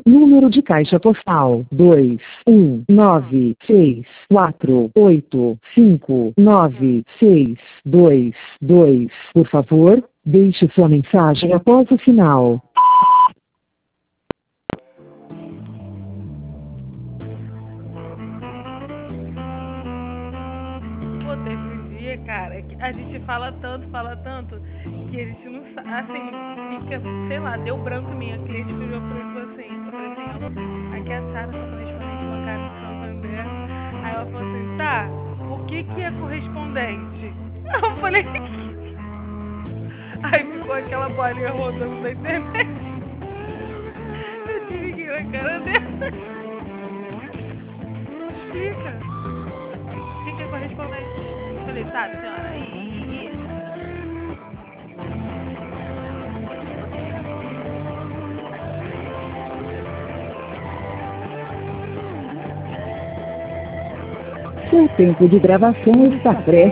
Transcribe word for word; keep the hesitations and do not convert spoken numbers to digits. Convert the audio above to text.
número de caixa postal dois um nove seis quatro oito cinco nove seis dois dois. Por favor, deixe sua mensagem após o sinal. Pô, teve um dia, cara, que a gente fala tanto, fala tanto, que a gente não sabe, assim, fica, sei lá, deu branco em mim. A cliente virou pra mim e falou assim, eu falei assim, alô, aqui é a Sara, sou correspondente bancária do Santander. Aí ela falou assim, tá, o que que é correspondente? Eu falei, aí ficou aquela bolinha rodando na internet. Eu desliguei a cara dela. Explica, o que que é correspondente? Eu falei, tá, senhora, e... e, e... Seu tempo de gravação está prestes